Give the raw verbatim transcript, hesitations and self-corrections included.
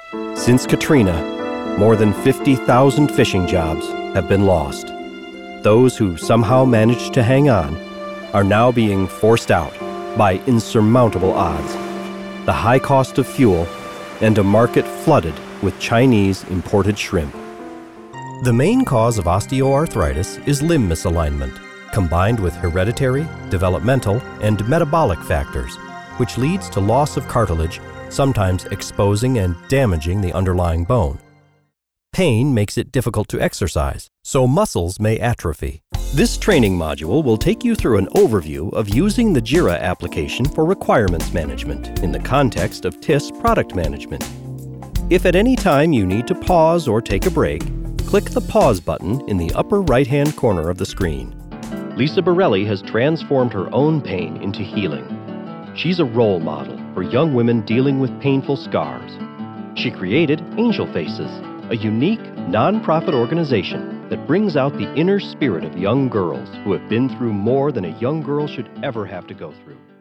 Since Katrina, more than fifty thousand fishing jobs have been lost. Those who somehow managed to hang on are now being forced out by insurmountable odds, the high cost of fuel, and a market flooded with Chinese imported shrimp. The main cause of osteoarthritis is limb misalignment, combined with hereditary, developmental, and metabolic factors, which leads to loss of cartilage, sometimes exposing and damaging the underlying bone. Pain makes it difficult to exercise, so muscles may atrophy. This training module will take you through an overview of using the JIRA application for requirements management in the context of T I S product management. If at any time you need to pause or take a break, click the pause button in the upper right-hand corner of the screen. Lisa Borelli has transformed her own pain into healing. She's a role model for young women dealing with painful scars. She created Angel Faces, a unique, non-profit organization that brings out the inner spirit of young girls who have been through more than a young girl should ever have to go through.